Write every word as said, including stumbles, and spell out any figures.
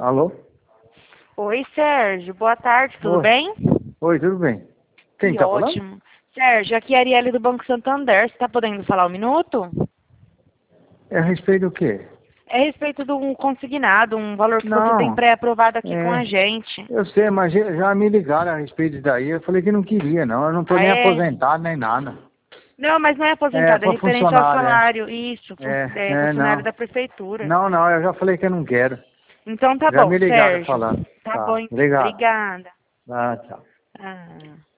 Alô? Oi, Sérgio. Boa tarde, tudo Oi. bem? Oi, tudo bem? Quem Que tá falando? ótimo. Sérgio, aqui é a Arielle do Banco Santander. Você está podendo falar um minuto? É a respeito do quê? É a respeito de um consignado, um valor que você tem Não, pré-aprovado aqui com a é, gente. eu sei, mas já já me ligaram a respeito disso daí. Eu falei que não queria, não. Eu não tô Ah, nem é? aposentado nem nada. Não, mas não é É, aposentado, é para referente ao funcionário, é. salário. Isso, fun- É, é é, funcionário não. da prefeitura. Não, não, eu já falei que eu não quero. Então tá Já bom, me ligaram Sérgio. falando. Tá bom, Tá, então. obrigado. Obrigada. Ah, tchau. Ah.